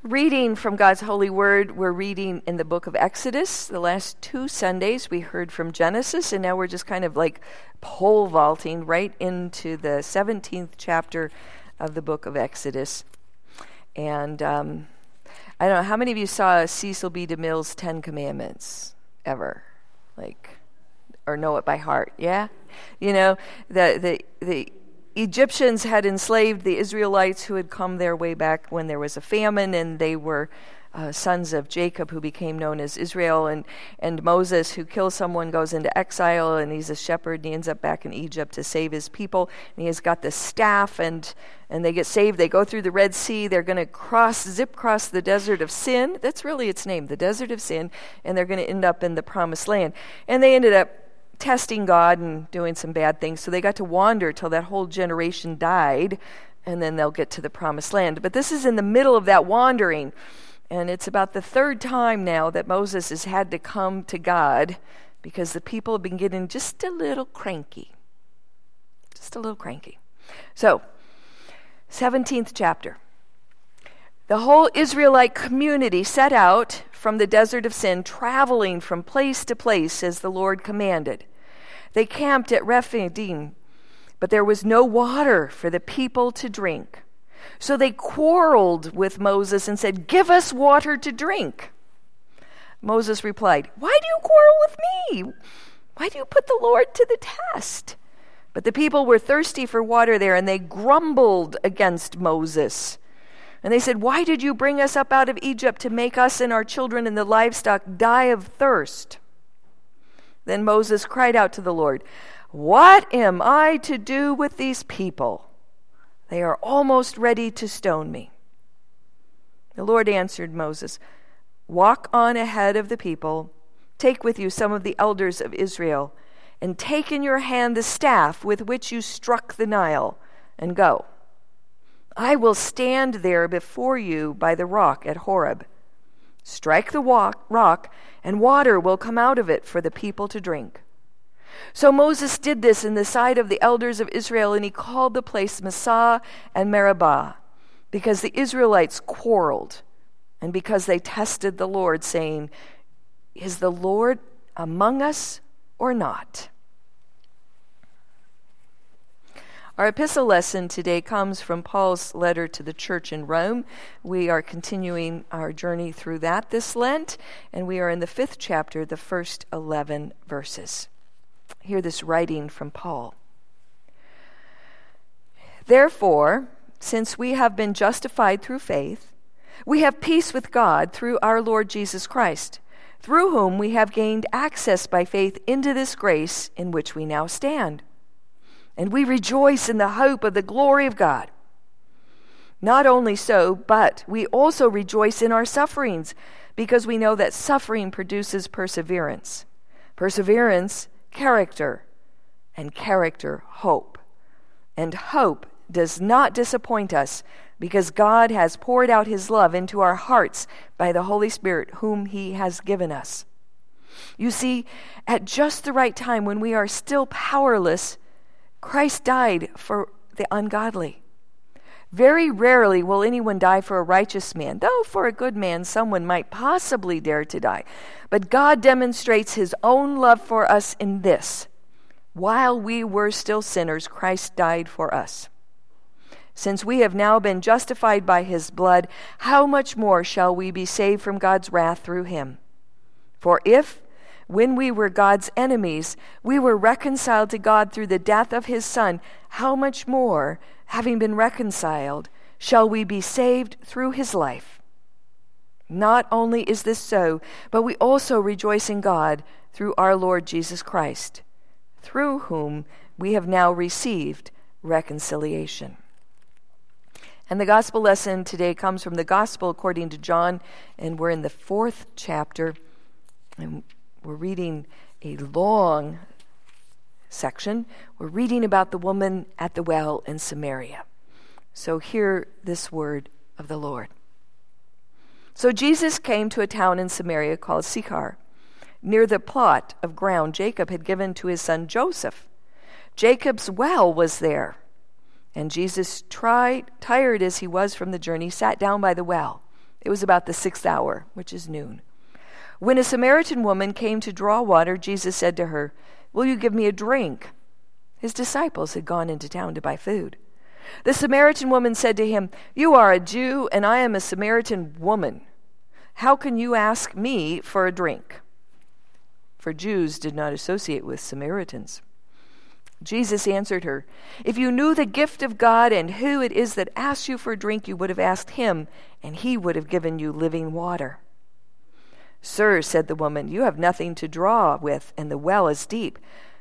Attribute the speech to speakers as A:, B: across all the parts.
A: Reading from God's holy word, we're reading in the book of Exodus. The last 2 Sundays we heard from Genesis, and now we're just kind of like pole vaulting right into the 17th chapter of the book of Exodus. And I don't know, how many of you saw Cecil B. DeMille's 10 Commandments ever? Or know it by heart, yeah? You know, the Egyptians had enslaved the Israelites who had come there way back when there was a famine, and they were sons of Jacob, who became known as Israel, and Moses, who kills someone, goes into exile, and he's a shepherd, and he ends up back in Egypt to save his people, and he has got this staff, and they get saved. They go through the Red Sea. They're going to zip cross the desert of sin. That's really its name, the desert of sin, and they're going to end up in the promised land. And they ended up testing God and doing some bad things, so they got to wander till that whole generation died, and then they'll get to the promised land. But this is in the middle of that wandering, and it's about the 3rd time now that Moses has had to come to God because the people have been getting just a little cranky. So, 17th chapter. The whole Israelite community set out from the desert of sin, traveling from place to place as the Lord commanded. They camped at Rephidim, but there was no water for the people to drink. So they quarreled with Moses and said, "Give us water to drink." Moses replied, "Why do you quarrel with me? Why do you put the Lord to the test?" But the people were thirsty for water there, and they grumbled against Moses. And they said, "Why did you bring us up out of Egypt to make us and our children and the livestock die of thirst?" Then Moses cried out to the Lord, "What am I to do with these people? They are almost ready to stone me." The Lord answered Moses, "Walk on ahead of the people, take with you some of the elders of Israel, and take in your hand the staff with which you struck the Nile, and go. I will stand there before you by the rock at Horeb. Strike the rock, and water will come out of it for the people to drink." So Moses did this in the sight of the elders of Israel, and he called the place Massah and Meribah, because the Israelites quarreled, and because they tested the Lord, saying, "Is the Lord among us or not?" Our epistle lesson today comes from Paul's letter to the church in Rome. We are continuing our journey through that this Lent, and we are in the 5th chapter, the first 11 verses. Hear this writing from Paul. "Therefore, since we have been justified through faith, we have peace with God through our Lord Jesus Christ, through whom we have gained access by faith into this grace in which we now stand. And we rejoice in the hope of the glory of God. Not only so, but we also rejoice in our sufferings, because we know that suffering produces perseverance. Perseverance, character, and character, hope. And hope does not disappoint us, because God has poured out his love into our hearts by the Holy Spirit, whom he has given us. You see, at just the right time, when we are still powerless, Christ died for the ungodly. Very rarely will anyone die for a righteous man, though for a good man someone might possibly dare to die. But God demonstrates his own love for us in this: while we were still sinners, Christ died for us. Since we have now been justified by his blood, how much more shall we be saved from God's wrath through him? For if, when we were God's enemies, we were reconciled to God through the death of his Son, how much more, having been reconciled, shall we be saved through his life? Not only is this so, but we also rejoice in God through our Lord Jesus Christ, through whom we have now received reconciliation." And the gospel lesson today comes from the Gospel according to John, and we're in the 4th chapter, and we're reading a long section. We're reading about the woman at the well in Samaria. So hear this word of the Lord. "So Jesus came to a town in Samaria called Sychar, near the plot of ground Jacob had given to his son Joseph. Jacob's well was there. And Jesus, tired as he was from the journey, sat down by the well. It was about the 6th hour, which is noon. When a Samaritan woman came to draw water, Jesus said to her, "Will you give me a drink?" His disciples had gone into town to buy food. The Samaritan woman said to him, "You are a Jew, and I am a Samaritan woman. How can you ask me for a drink?" For Jews did not associate with Samaritans. Jesus answered her, "If you knew the gift of God and who it is that asks you for a drink, you would have asked him, and he would have given you living water." "Sir," said the woman, "you have nothing to draw with, and the well is deep.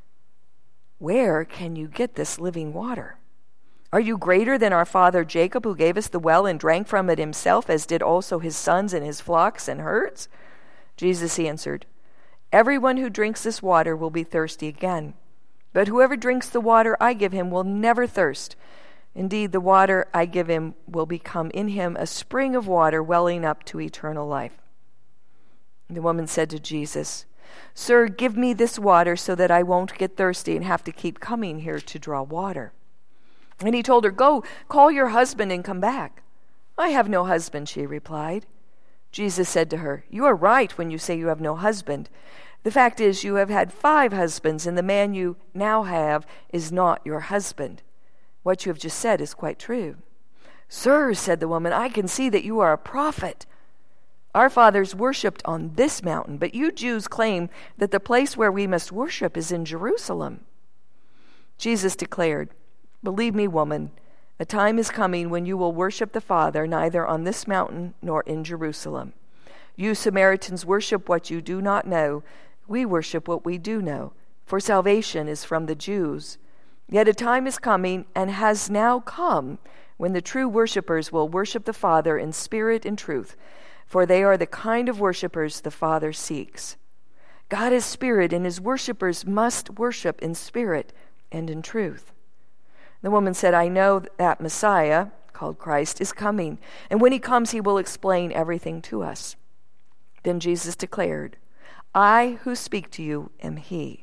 A: Where can you get this living water? Are you greater than our father Jacob, who gave us the well and drank from it himself, as did also his sons and his flocks and herds?" Jesus answered, "Everyone who drinks this water will be thirsty again. But whoever drinks the water I give him will never thirst. Indeed, the water I give him will become in him a spring of water welling up to eternal life." The woman said to Jesus, "Sir, give me this water so that I won't get thirsty and have to keep coming here to draw water." And he told her, "Go, call your husband and come back." "I have no husband," she replied. Jesus said to her, "You are right when you say you have no husband. The fact is, you have had 5 husbands, and the man you now have is not your husband. What you have just said is quite true." "Sir," said the woman, "I can see that you are a prophet. Our fathers worshipped on this mountain, but you Jews claim that the place where we must worship is in Jerusalem." Jesus declared, "Believe me, woman, a time is coming when you will worship the Father neither on this mountain nor in Jerusalem. You Samaritans worship what you do not know. We worship what we do know, for salvation is from the Jews. Yet a time is coming, and has now come, when the true worshipers will worship the Father in spirit and truth, for they are the kind of worshipers the Father seeks. God is spirit, and his worshipers must worship in spirit and in truth." The woman said, "I know that Messiah, called Christ, is coming, and when he comes he will explain everything to us." Then Jesus declared, "I who speak to you am he."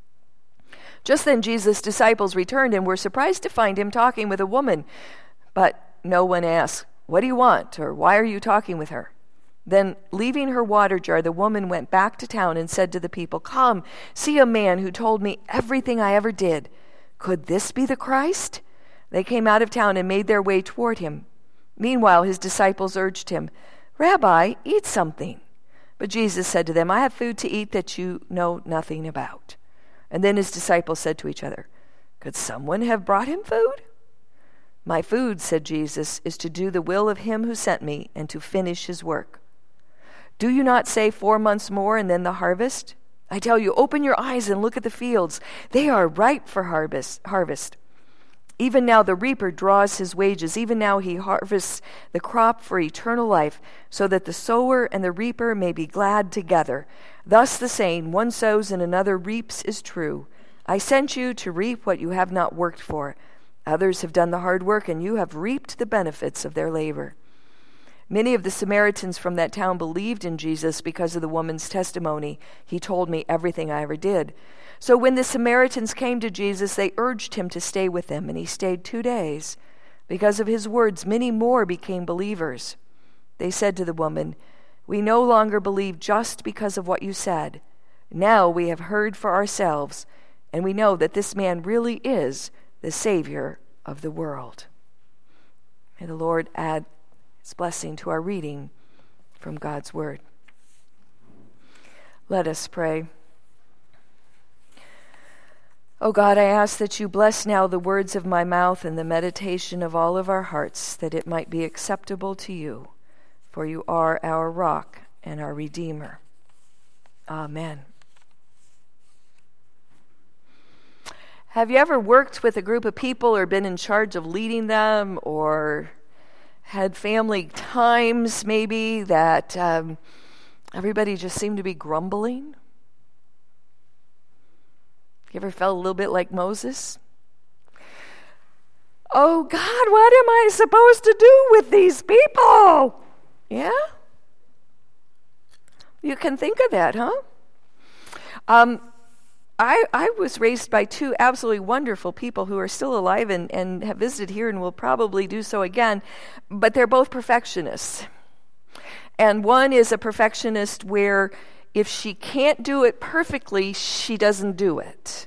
A: Just then Jesus' disciples returned and were surprised to find him talking with a woman. But no one asked, "What do you want?" or "Why are you talking with her?" Then, leaving her water jar, the woman went back to town and said to the people, "Come, see a man who told me everything I ever did. Could this be the Christ?" They came out of town and made their way toward him. Meanwhile, his disciples urged him, "Rabbi, eat something." But Jesus said to them, "I have food to eat that you know nothing about." And then his disciples said to each other, "Could someone have brought him food?" "My food," said Jesus, "is to do the will of him who sent me and to finish his work. Do you not say 4 months more and then the harvest? I tell you, open your eyes and look at the fields. They are ripe for harvest. Even now the reaper draws his wages. Even now he harvests the crop for eternal life, so that the sower and the reaper may be glad together. Thus the saying, one sows and another reaps, is true. I sent you to reap what you have not worked for. Others have done the hard work, and you have reaped the benefits of their labor." Many of the Samaritans from that town believed in Jesus because of the woman's testimony. "He told me everything I ever did." So when the Samaritans came to Jesus, they urged him to stay with them, and he stayed 2 days. Because of his words, many more became believers. They said to the woman, "We no longer believe just because of what you said. Now we have heard for ourselves, and we know that this man really is the Savior of the world." May the Lord add his blessing to our reading from God's word. Let us pray. O God, I ask that you bless now the words of my mouth and the meditation of all of our hearts, that it might be acceptable to you, for you are our rock and our Redeemer. Amen. Have you ever worked with a group of people or been in charge of leading them, or had family times maybe that everybody just seemed to be grumbling? You ever felt a little bit like Moses? "Oh God, what am I supposed to do with these people?" Yeah? You can think of that, huh? I was raised by 2 absolutely wonderful people who are still alive and have visited here and will probably do so again, but they're both perfectionists. And one is a perfectionist where if she can't do it perfectly, she doesn't do it.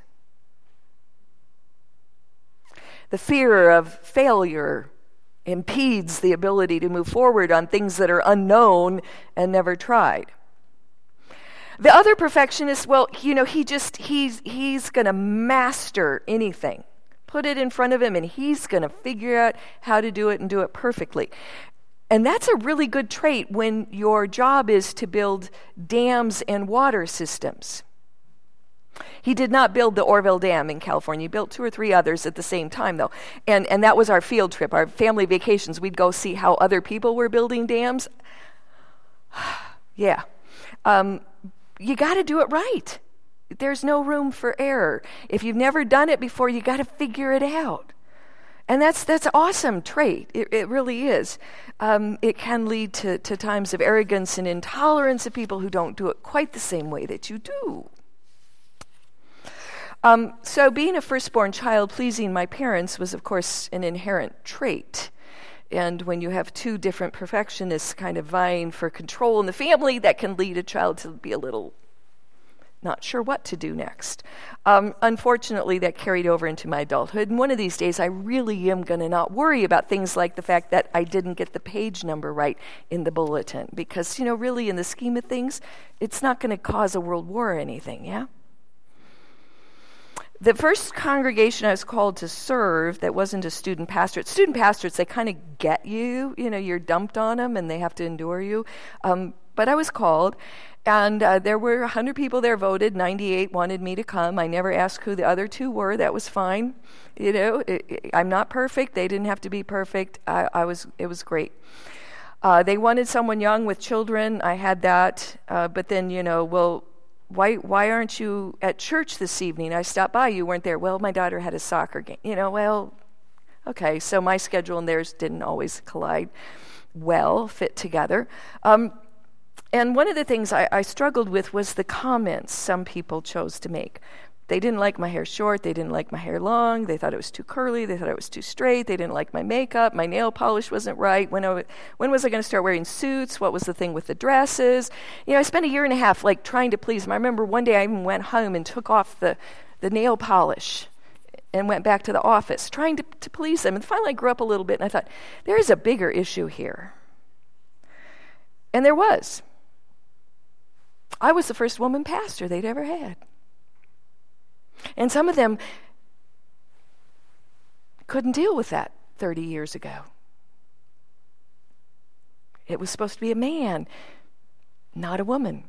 A: The fear of failure impedes the ability to move forward on things that are unknown and never tried. The other perfectionist, well, he's going to master anything. Put it in front of him and he's going to figure out how to do it and do it perfectly. And that's a really good trait when your job is to build dams and water systems. He did not build the Orville Dam in California. He built 2 or 3 others at the same time, though. And that was our field trip, our family vacations. We'd go see how other people were building dams. Yeah. You got to do it right. There's no room for error. If you've never done it before, you got to figure it out. And that's an awesome trait. It really is. It can lead to times of arrogance and intolerance of people who don't do it quite the same way that you do. So being a firstborn child, pleasing my parents was, of course, an inherent trait. And when you have 2 different perfectionists kind of vying for control in the family, that can lead a child to be a little not sure what to do next. Unfortunately, that carried over into my adulthood. And one of these days, I really am going to not worry about things like the fact that I didn't get the page number right in the bulletin. Because, really in the scheme of things, it's not going to cause a world war or anything, yeah? The first congregation I was called to serve that wasn't a student pastorate. Student pastorates, they kind of get you. You're dumped on them and they have to endure you. But I was called, and there were 100 people there voted. 98 wanted me to come. I never asked who the other 2 were. That was fine. I'm not perfect. They didn't have to be perfect. It was great. They wanted someone young with children. I had that. But then, why aren't you at church this evening? I stopped by. You weren't there. Well, my daughter had a soccer game. Okay. So my schedule and theirs didn't always collide fit together. And one of the things I struggled with was the comments some people chose to make. They didn't like my hair short. They didn't like my hair long. They thought it was too curly. They thought it was too straight. They didn't like my makeup. My nail polish wasn't right. When was I going to start wearing suits? What was the thing with the dresses? I spent a year and a half trying to please them. I remember one day I even went home and took off the nail polish and went back to the office trying to please them. And finally I grew up a little bit and I thought, there is a bigger issue here. And there was. I was the first woman pastor they'd ever had. And some of them couldn't deal with that 30 years ago. It was supposed to be a man, not a woman.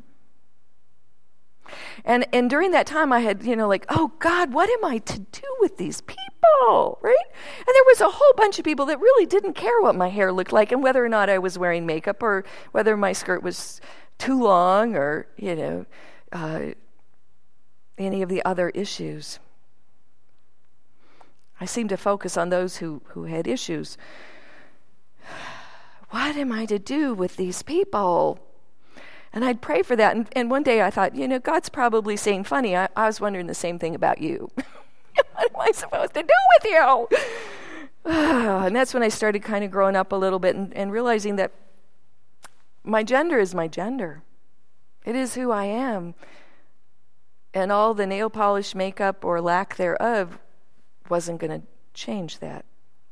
A: And during that time I had, oh God, what am I to do with these people, right? And there was a whole bunch of people that really didn't care what my hair looked like and whether or not I was wearing makeup or whether my skirt was too long or, any of the other issues. I seem to focus on those who had issues. What am I to do with these people? And I'd pray for that. And one day I thought, God's probably saying, funny, I was wondering the same thing about you. What am I supposed to do with you? And that's when I started kind of growing up a little bit and realizing that my gender is my gender. It is who I am. And all the nail polish, makeup, or lack thereof wasn't going to change that.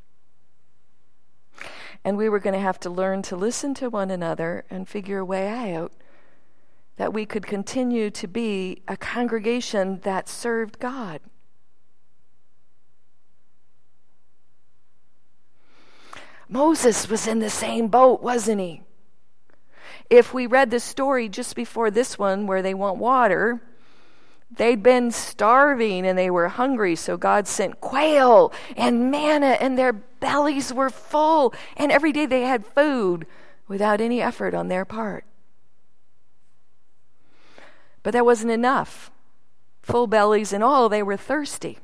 A: And we were going to have to learn to listen to one another and figure a way out that we could continue to be a congregation that served God. Moses was in the same boat, wasn't he? If we read the story just before this one where they want water, they'd been starving and they were hungry, so God sent quail and manna and their bellies were full, and every day they had food without any effort on their part. But that wasn't enough. Full bellies and all, they were thirsty.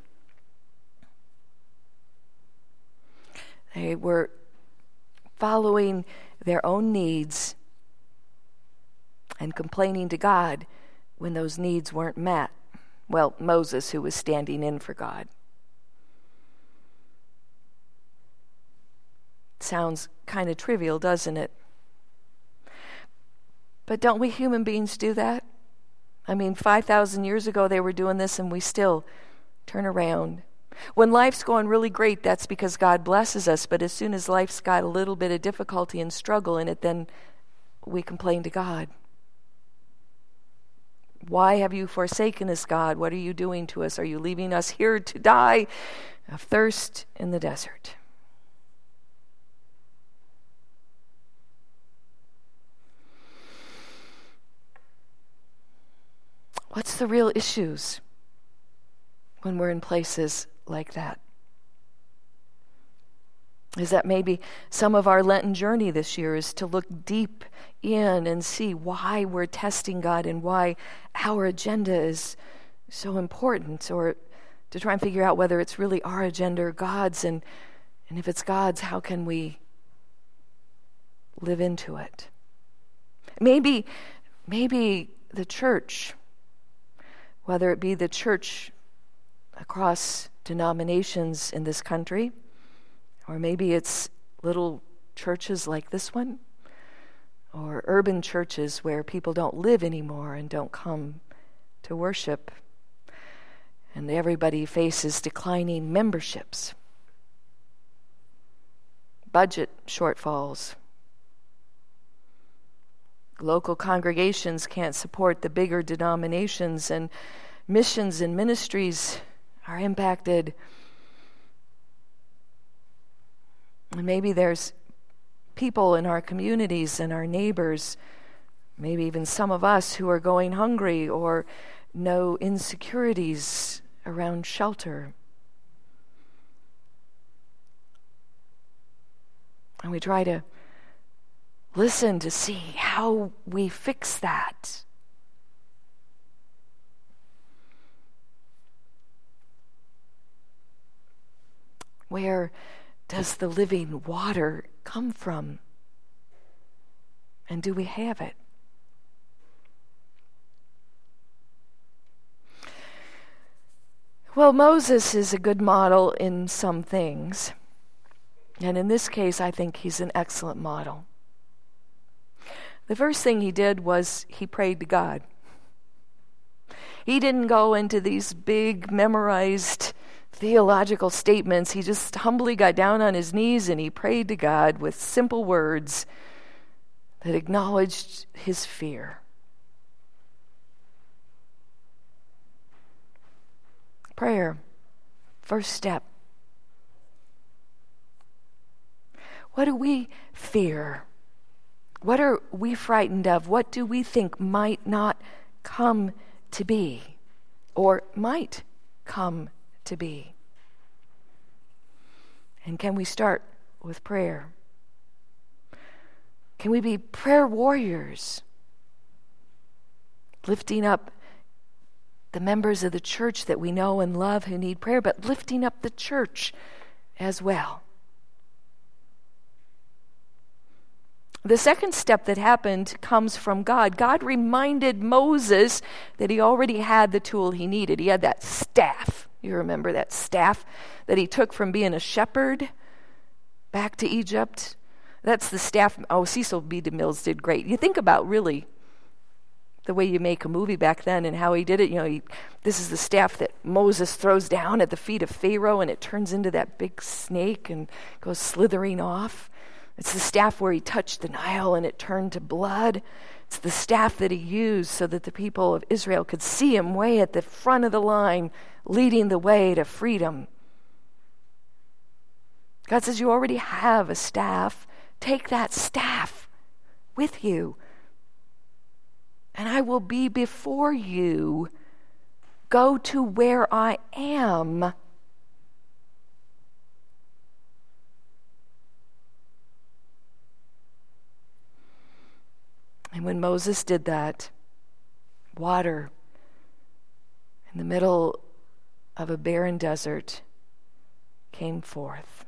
A: They were following their own needs and complaining to God when those needs weren't met. Well, Moses, who was standing in for God. Sounds kind of trivial, doesn't it? But don't we human beings do that? I mean, 5,000 years ago they were doing this and we still turn around. When life's going really great, that's because God blesses us. But as soon as life's got a little bit of difficulty and struggle in it, then we complain to God. Why have you forsaken us, God? What are you doing to us? Are you leaving us here to die of thirst in the desert? What's the real issues when we're in places like that? Is that maybe some of our Lenten journey this year is to look deep in and see why we're testing God and why our agenda is so important, or to try and figure out whether it's really our agenda or God's, and if it's God's, how can we live into it? Maybe the church, whether it be the church across denominations in this country, or maybe it's little churches like this one, or urban churches where people don't live anymore and don't come to worship, and everybody faces declining memberships, budget shortfalls. Local congregations can't support the bigger denominations, and missions and ministries are impacted. And maybe there's people in our communities and our neighbors, maybe even some of us, who are going hungry or know insecurities around shelter. And we try to listen to see how we fix that. Where does the living water come from? And do we have it? Well, Moses is a good model in some things. And in this case, I think he's an excellent model. The first thing he did was he prayed to God. He didn't go into these big memorized theological statements. He just humbly got down on his knees and he prayed to God with simple words that acknowledged his fear. Prayer, first step. What do we fear? What are we frightened of? What do we think might not come to be, or might come to be? And can we start with prayer? Can we be prayer warriors, lifting up the members of the church that we know and love who need prayer, but lifting up the church as well? The second step that happened comes from God. God reminded Moses that he already had the tool he needed. He had that staff. You remember that staff that he took from being a shepherd back to Egypt? That's the staff. Oh, Cecil B. DeMille did great. You think about really the way you make a movie back then and how he did it. You know, this is the staff that Moses throws down at the feet of Pharaoh, and it turns into that big snake and goes slithering off. It's the staff where he touched the Nile and it turned to blood. It's the staff that he used so that the people of Israel could see him way at the front of the line, leading the way to freedom. God says, you already have a staff. Take that staff with you, and I will be before you. Go to where I am. And when Moses did that, water in the middle of a barren desert came forth.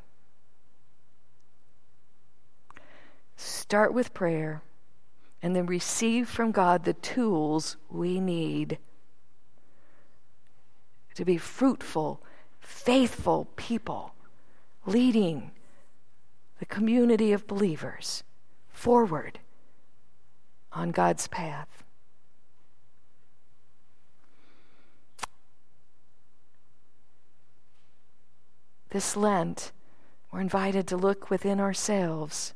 A: Start with prayer and then receive from God the tools we need to be fruitful, faithful people, leading the community of believers forward on God's path. This Lent, we're invited to look within ourselves,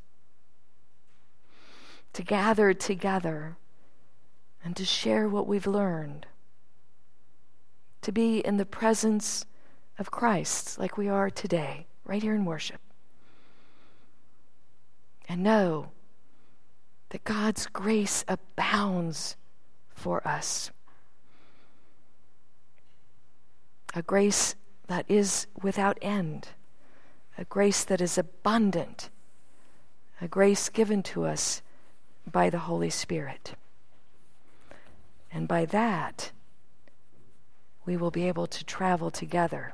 A: to gather together and to share what we've learned, to be in the presence of Christ like we are today, right here in worship, and know that God's grace abounds for us. A grace that is without end, a grace that is abundant, a grace given to us by the Holy Spirit. And by that, we will be able to travel together.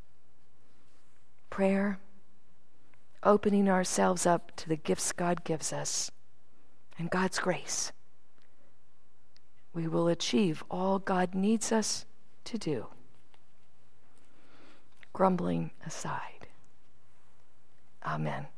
A: Prayer, opening ourselves up to the gifts God gives us, and God's grace. We will achieve all God needs us to do. Grumbling aside. Amen.